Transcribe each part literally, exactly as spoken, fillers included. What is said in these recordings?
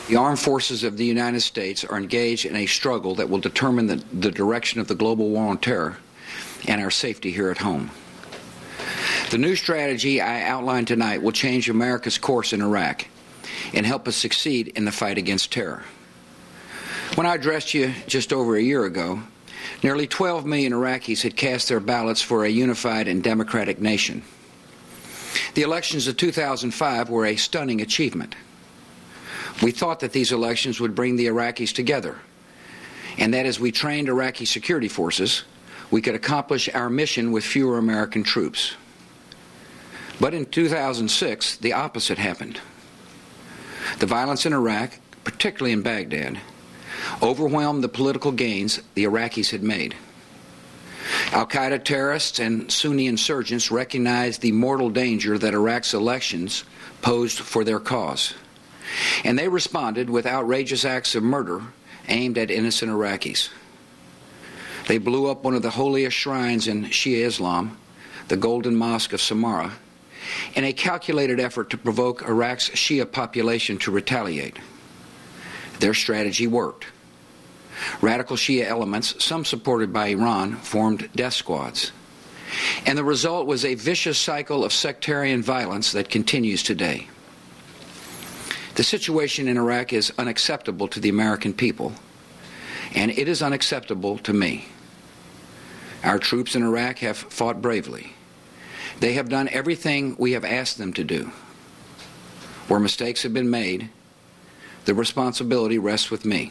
The armed forces of the United States are engaged in a struggle that will determine the, the direction of the global war on terror and our safety here at home. The new strategy I outlined tonight will change America's course in Iraq and help us succeed in the fight against terror. When I addressed you just over a year ago, nearly twelve million Iraqis had cast their ballots for a unified and democratic nation. The elections of two thousand five were a stunning achievement. We thought that these elections would bring the Iraqis together, and that as we trained Iraqi security forces, we could accomplish our mission with fewer American troops. But in two thousand six, the opposite happened. The violence in Iraq, particularly in Baghdad, overwhelmed the political gains the Iraqis had made. Al-Qaeda terrorists and Sunni insurgents recognized the mortal danger that Iraq's elections posed for their cause, and they responded with outrageous acts of murder aimed at innocent Iraqis. They blew up one of the holiest shrines in Shia Islam, the Golden Mosque of Samarra, in a calculated effort to provoke Iraq's Shia population to retaliate. Their strategy worked. Radical Shia elements, some supported by Iran, formed death squads. And the result was a vicious cycle of sectarian violence that continues today. The situation in Iraq is unacceptable to the American people, and it is unacceptable to me. Our troops in Iraq have fought bravely. They have done everything we have asked them to do. Where mistakes have been made, the responsibility rests with me.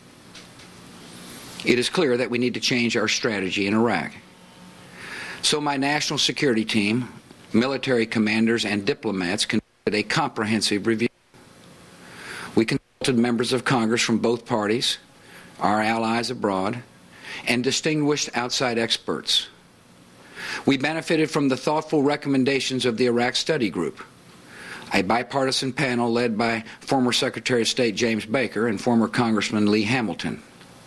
It is clear that we need to change our strategy in Iraq. So my national security team, military commanders, and diplomats conducted a comprehensive review. We consulted members of Congress from both parties, our allies abroad, and distinguished outside experts. We benefited from the thoughtful recommendations of the Iraq Study Group, a bipartisan panel led by former Secretary of State James Baker and former Congressman Lee Hamilton.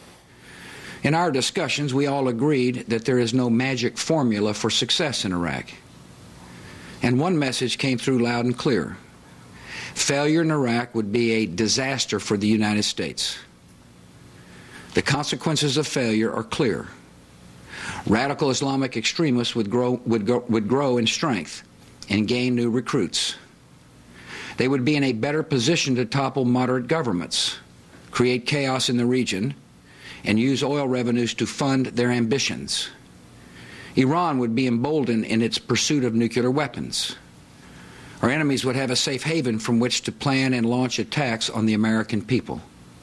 In our discussions, we all agreed that there is no magic formula for success in Iraq. And one message came through loud and clear. Failure in Iraq would be a disaster for the United States. The consequences of failure are clear. Radical Islamic extremists would grow, would, go, would grow in strength and gain new recruits. They would be in a better position to topple moderate governments, create chaos in the region, and use oil revenues to fund their ambitions. Iran would be emboldened in its pursuit of nuclear weapons. Our enemies would have a safe haven from which to plan and launch attacks on the American people.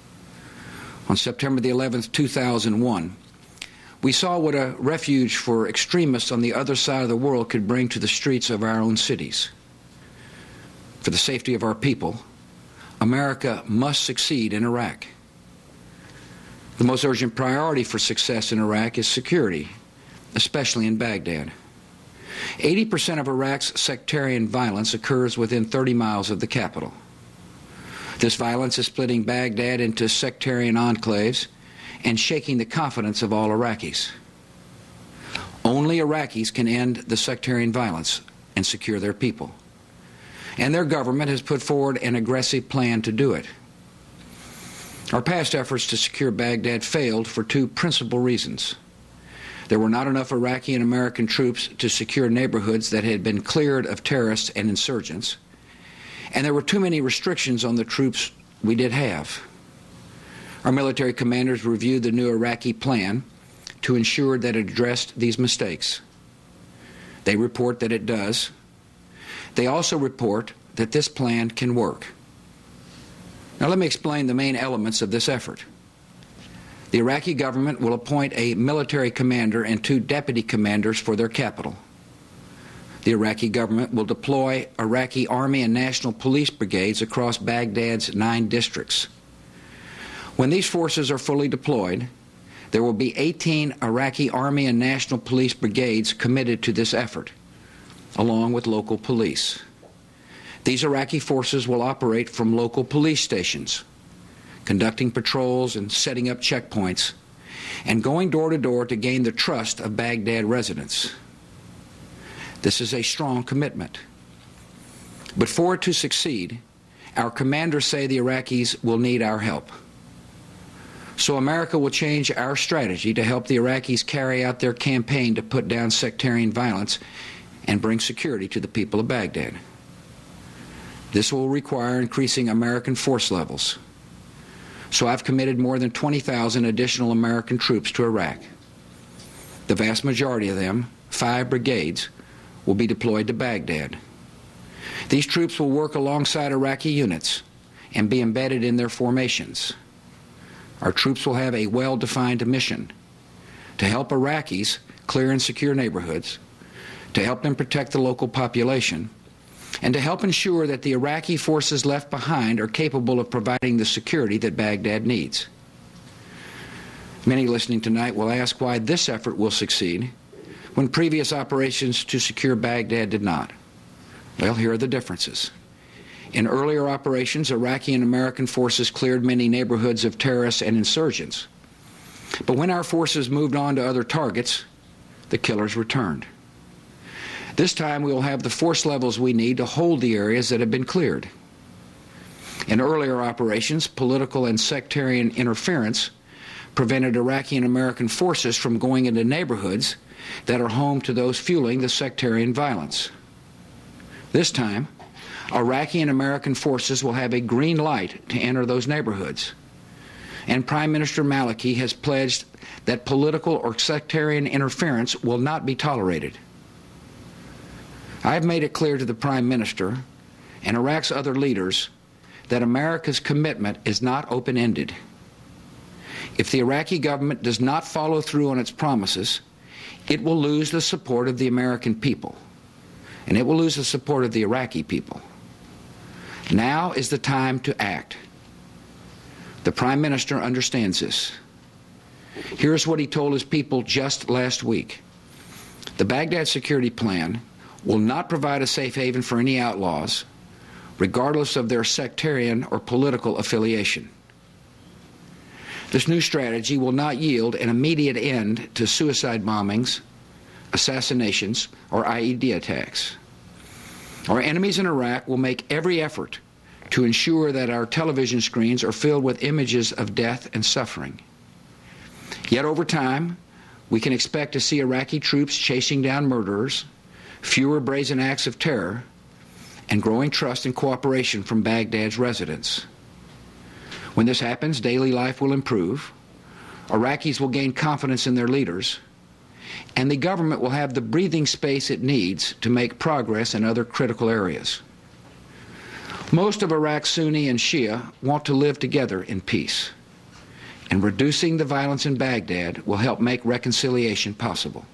On September the eleventh, two thousand one, we saw what a refuge for extremists on the other side of the world could bring to the streets of our own cities. For the safety of our people, America must succeed in Iraq. The most urgent priority for success in Iraq is security, especially in Baghdad. eighty percent of Iraq's sectarian violence occurs within thirty miles of the capital. This violence is splitting Baghdad into sectarian enclaves and shaking the confidence of all Iraqis. Only Iraqis can end the sectarian violence and secure their people. And their government has put forward an aggressive plan to do it. Our past efforts to secure Baghdad failed for two principal reasons. There were not enough Iraqi and American troops to secure neighborhoods that had been cleared of terrorists and insurgents, and there were too many restrictions on the troops we did have. Our military commanders reviewed the new Iraqi plan to ensure that it addressed these mistakes. They report that it does. They also report that this plan can work. Now let me explain the main elements of this effort. The Iraqi government will appoint a military commander and two deputy commanders for their capital. The Iraqi government will deploy Iraqi Army and National Police brigades across Baghdad's nine districts. When these forces are fully deployed, there will be eighteen Iraqi Army and National Police brigades committed to this effort, along with local police. These Iraqi forces will operate from local police stations, conducting patrols and setting up checkpoints, and going door to door to gain the trust of Baghdad residents. This is a strong commitment. But for it to succeed, Our commanders say the Iraqis will need our help. So America will change our strategy to help the Iraqis carry out their campaign to put down sectarian violence and bring security to the people of Baghdad. This will require increasing American force levels. So I've committed more than twenty thousand additional American troops to Iraq. The vast majority of them, five brigades, will be deployed to Baghdad. These troops will work alongside Iraqi units and be embedded in their formations. Our troops will have a well-defined mission to help Iraqis clear and secure neighborhoods, to help them protect the local population, and to help ensure that the Iraqi forces left behind are capable of providing the security that Baghdad needs. Many listening tonight will ask why this effort will succeed when previous operations to secure Baghdad did not. Well, here are the differences. In earlier operations, Iraqi and American forces cleared many neighborhoods of terrorists and insurgents. But when our forces moved on to other targets, the killers returned. This time we will have the force levels we need to hold the areas that have been cleared. In earlier operations, political and sectarian interference prevented Iraqi and American forces from going into neighborhoods that are home to those fueling the sectarian violence. This time, Iraqi and American forces will have a green light to enter those neighborhoods. And Prime Minister Maliki has pledged that political or sectarian interference will not be tolerated. I have made it clear to the Prime Minister and Iraq's other leaders that America's commitment is not open-ended. If the Iraqi government does not follow through on its promises, it will lose the support of the American people, and it will lose the support of the Iraqi people. Now is the time to act. The Prime Minister understands this. Here's what he told his people just last week. The Baghdad Security Plan will not provide a safe haven for any outlaws, regardless of their sectarian or political affiliation. This new strategy will not yield an immediate end to suicide bombings, assassinations, or I E D attacks. Our enemies in Iraq will make every effort to ensure that our television screens are filled with images of death and suffering. Yet over time, we can expect to see Iraqi troops chasing down murderers, fewer brazen acts of terror, and growing trust and cooperation from Baghdad's residents. When this happens, daily life will improve, Iraqis will gain confidence in their leaders, and the government will have the breathing space it needs to make progress in other critical areas. Most of Iraq's Sunni and Shia want to live together in peace, and reducing the violence in Baghdad will help make reconciliation possible.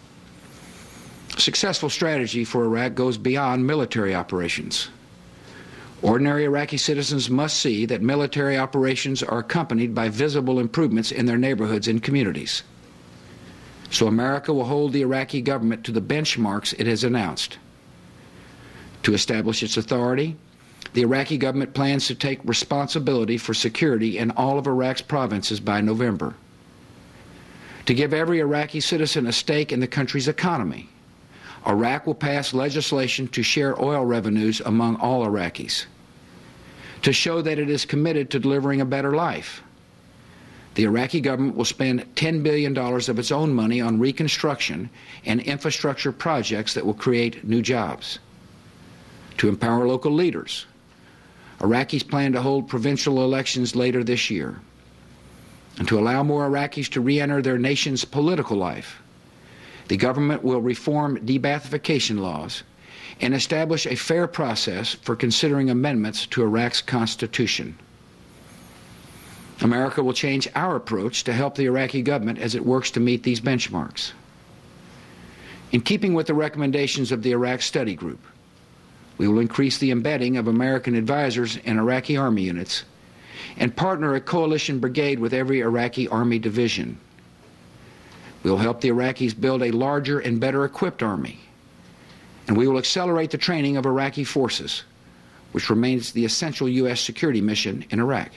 Successful strategy for Iraq goes beyond military operations. Ordinary Iraqi citizens must see that military operations are accompanied by visible improvements in their neighborhoods and communities. So America will hold the Iraqi government to the benchmarks it has announced. To establish its authority, the Iraqi government plans to take responsibility for security in all of Iraq's provinces by November. To give every Iraqi citizen a stake in the country's economy, Iraq will pass legislation to share oil revenues among all Iraqis. To show that it is committed to delivering a better life, the Iraqi government will spend ten billion dollars of its own money on reconstruction and infrastructure projects that will create new jobs. To empower local leaders, Iraqis plan to hold provincial elections later this year. And to allow more Iraqis to re-enter their nation's political life, the government will reform de-Baathification laws and establish a fair process for considering amendments to Iraq's constitution. America will change our approach to help the Iraqi government as it works to meet these benchmarks. In keeping with the recommendations of the Iraq Study Group, we will increase the embedding of American advisors in Iraqi Army units and partner a coalition brigade with every Iraqi Army division. We will help the Iraqis build a larger and better equipped army, and we will accelerate the training of Iraqi forces, which remains the essential U S security mission in Iraq.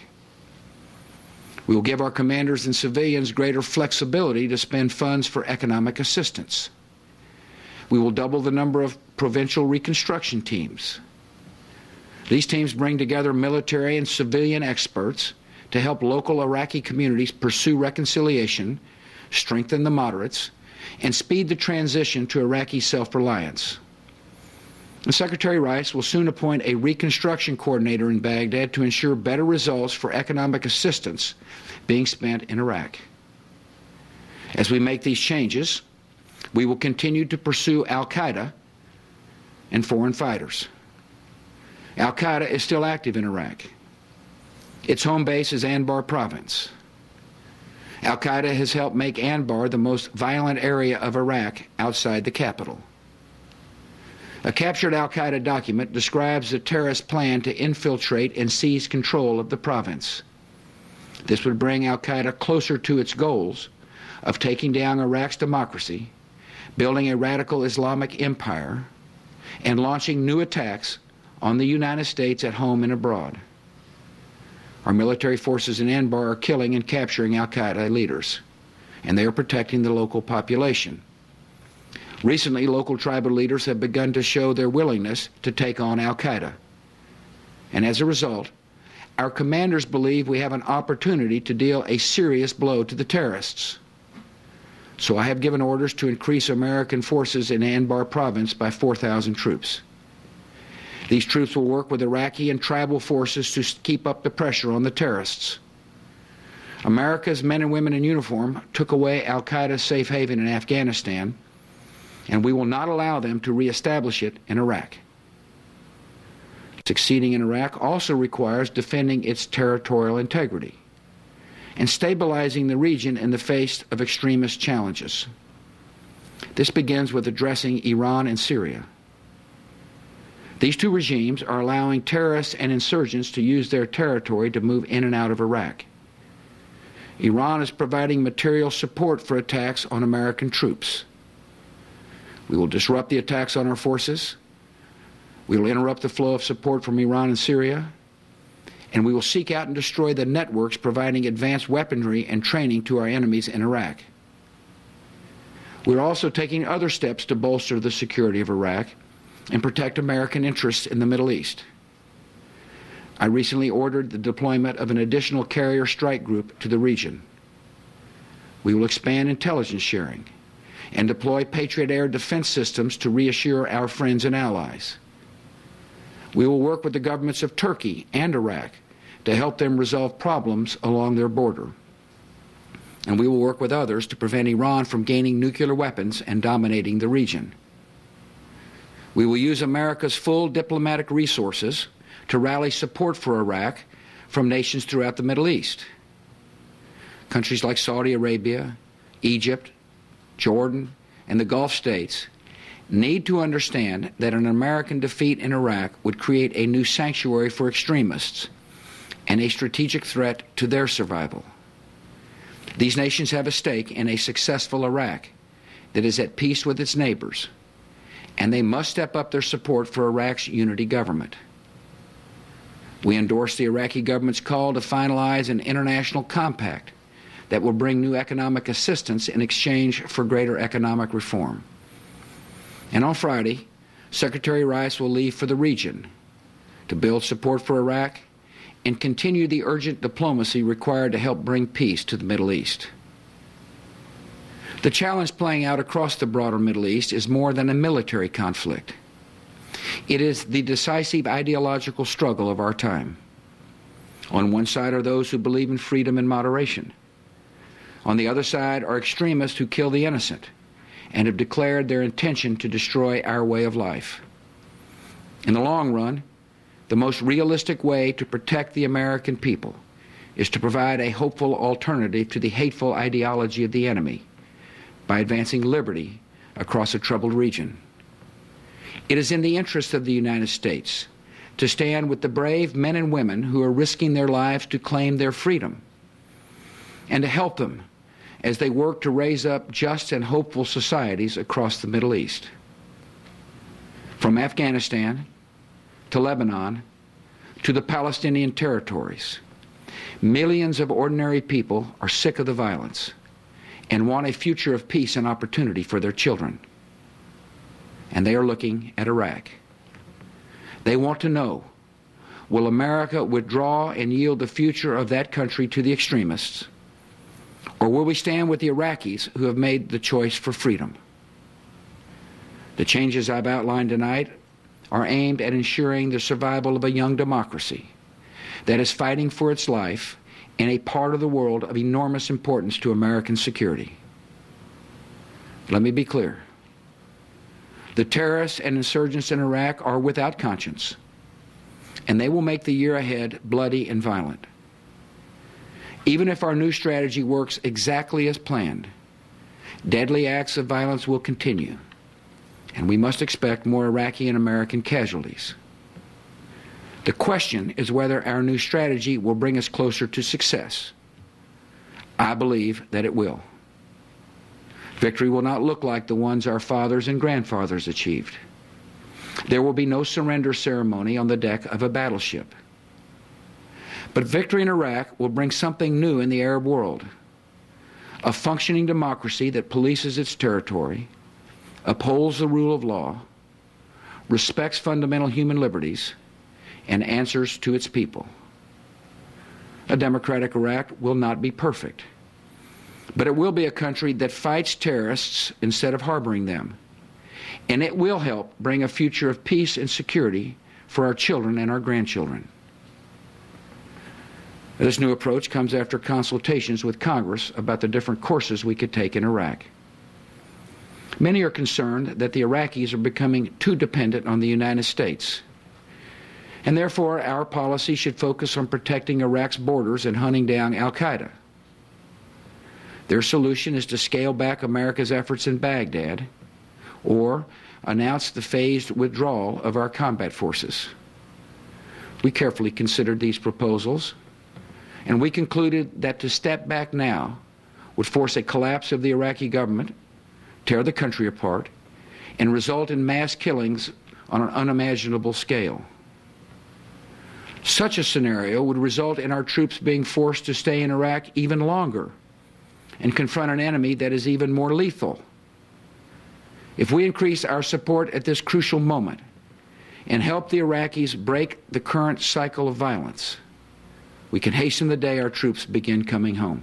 We will give our commanders and civilians greater flexibility to spend funds for economic assistance. We will double the number of provincial reconstruction teams. These teams bring together military and civilian experts to help local Iraqi communities pursue reconciliation, strengthen the moderates, and speed the transition to Iraqi self-reliance. And Secretary Rice will soon appoint a reconstruction coordinator in Baghdad to ensure better results for economic assistance being spent in Iraq. As we make these changes, we will continue to pursue al-Qaeda and foreign fighters. Al-Qaeda is still active in Iraq. Its home base is Anbar province. Al-Qaeda has helped make Anbar the most violent area of Iraq outside the capital. A captured Al-Qaeda document describes the terrorist plan to infiltrate and seize control of the province. This would bring Al-Qaeda closer to its goals of taking down Iraq's democracy, building a radical Islamic empire, and launching new attacks on the United States at home and abroad. Our military forces in Anbar are killing and capturing Al-Qaeda leaders, and they are protecting the local population. Recently, local tribal leaders have begun to show their willingness to take on Al-Qaeda. And as a result, our commanders believe we have an opportunity to deal a serious blow to the terrorists. So I have given orders to increase American forces in Anbar province by four thousand troops. These troops will work with Iraqi and tribal forces to keep up the pressure on the terrorists. America's men and women in uniform took away Al-Qaeda's safe haven in Afghanistan, and we will not allow them to reestablish it in Iraq. Succeeding in Iraq also requires defending its territorial integrity and stabilizing the region in the face of extremist challenges. This begins with addressing Iran and Syria. These two regimes are allowing terrorists and insurgents to use their territory to move in and out of Iraq. Iran is providing material support for attacks on American troops. We will disrupt the attacks on our forces. We will interrupt the flow of support from Iran and Syria. And we will seek out and destroy the networks providing advanced weaponry and training to our enemies in Iraq. We're also taking other steps to bolster the security of Iraq and protect American interests in the Middle East. I recently ordered the deployment of an additional carrier strike group to the region. We will expand intelligence sharing and deploy Patriot air defense systems to reassure our friends and allies. We will work with the governments of Turkey and Iraq to help them resolve problems along their border. And we will work with others to prevent Iran from gaining nuclear weapons and dominating the region. We will use America's full diplomatic resources to rally support for Iraq from nations throughout the Middle East. Countries like Saudi Arabia, Egypt, Jordan, and the Gulf states need to understand that an American defeat in Iraq would create a new sanctuary for extremists and a strategic threat to their survival. These nations have a stake in a successful Iraq that is at peace with its neighbors, and they must step up their support for Iraq's unity government. We endorse the Iraqi government's call to finalize an international compact that will bring new economic assistance in exchange for greater economic reform. And on Friday, Secretary Rice will leave for the region to build support for Iraq and continue the urgent diplomacy required to help bring peace to the Middle East. The challenge playing out across the broader Middle East is more than a military conflict. It is the decisive ideological struggle of our time. On one side are those who believe in freedom and moderation. On the other side are extremists who kill the innocent and have declared their intention to destroy our way of life. In the long run, the most realistic way to protect the American people is to provide a hopeful alternative to the hateful ideology of the enemy by advancing liberty across a troubled region. It is in the interest of the United States to stand with the brave men and women who are risking their lives to claim their freedom, and to help them as they work to raise up just and hopeful societies across the Middle East. From Afghanistan to Lebanon to the Palestinian territories, millions of ordinary people are sick of the violence and want a future of peace and opportunity for their children. And they are looking at Iraq. They want to know Will America withdraw and yield the future of that country to the extremists? Or will we stand with the Iraqis who have made the choice for freedom? The changes I've outlined tonight are aimed at ensuring the survival of a young democracy that is fighting for its life in a part of the world of enormous importance to American security. Let me be clear. The terrorists and insurgents in Iraq are without conscience, and they will make the year ahead bloody and violent. Even if our new strategy works exactly as planned, deadly acts of violence will continue, and we must expect more Iraqi and American casualties. The question is whether our new strategy will bring us closer to success. I believe that it will. Victory will not look like the ones our fathers and grandfathers achieved. There will be no surrender ceremony on the deck of a battleship. But victory in Iraq will bring something new in the Arab world: a functioning democracy that polices its territory, upholds the rule of law, respects fundamental human liberties, and answers to its people. A democratic Iraq will not be perfect, but it will be a country that fights terrorists instead of harboring them, and it will help bring a future of peace and security for our children and our grandchildren. This new approach comes after consultations with Congress about the different courses we could take in Iraq. Many are concerned that the Iraqis are becoming too dependent on the United States, and therefore our policy should focus on protecting Iraq's borders and hunting down al-Qaeda. Their solution is to scale back America's efforts in Baghdad or announce the phased withdrawal of our combat forces. We carefully considered these proposals, and we concluded that to step back now would force a collapse of the Iraqi government, tear the country apart, and result in mass killings on an unimaginable scale. Such a scenario would result in our troops being forced to stay in Iraq even longer and confront an enemy that is even more lethal. If we increase our support at this crucial moment and help the Iraqis break the current cycle of violence, we can hasten the day our troops begin coming home.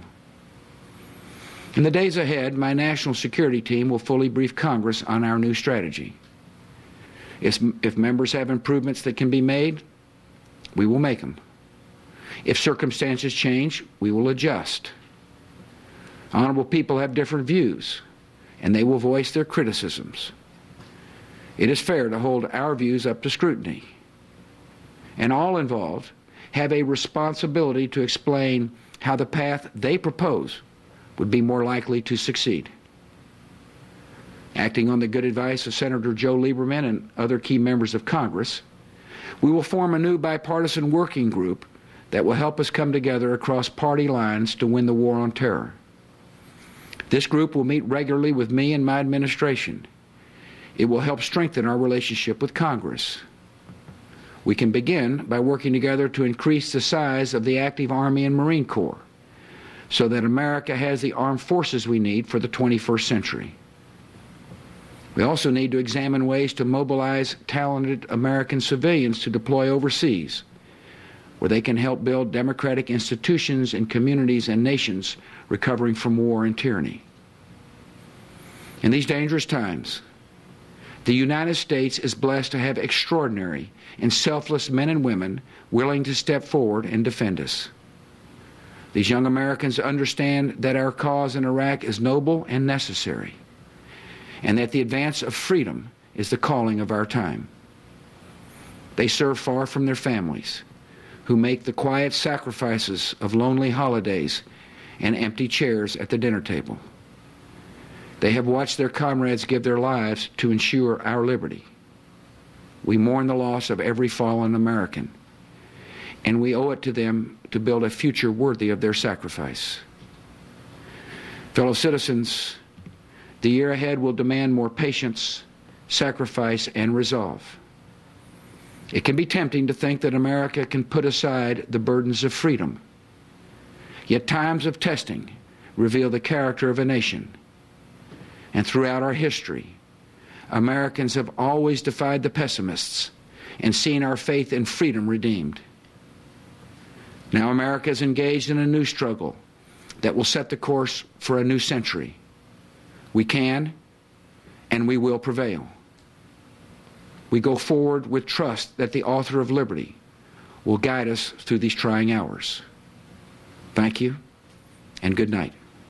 In the days ahead, my national security team will fully brief Congress on our new strategy. If, if members have improvements that can be made, we will make them. If circumstances change, we will adjust. Honorable people have different views, and they will voice their criticisms. It is fair to hold our views up to scrutiny, and all involved have a responsibility to explain how the path they propose would be more likely to succeed. Acting on the good advice of Senator Joe Lieberman and other key members of Congress, we will form a new bipartisan working group that will help us come together across party lines to win the war on terror. This group will meet regularly with me and my administration. It will help strengthen our relationship with Congress. We can begin by working together to increase the size of the active Army and Marine Corps so that America has the armed forces we need for the twenty-first century. We also need to examine ways to mobilize talented American civilians to deploy overseas, where they can help build democratic institutions in communities and nations recovering from war and tyranny. In these dangerous times, the United States is blessed to have extraordinary and selfless men and women willing to step forward and defend us. These young Americans understand that our cause in Iraq is noble and necessary, and that the advance of freedom is the calling of our time. They serve far from their families, who make the quiet sacrifices of lonely holidays and empty chairs at the dinner table. They have watched their comrades give their lives to ensure our liberty. We mourn the loss of every fallen American, and we owe it to them to build a future worthy of their sacrifice. Fellow citizens, the year ahead will demand more patience, sacrifice, and resolve. It can be tempting to think that America can put aside the burdens of freedom. Yet times of testing reveal the character of a nation. And throughout our history, Americans have always defied the pessimists and seen our faith in freedom redeemed. Now America is engaged in a new struggle that will set the course for a new century. We can and we will prevail. We go forward with trust that the author of liberty will guide us through these trying hours. Thank you, and good night.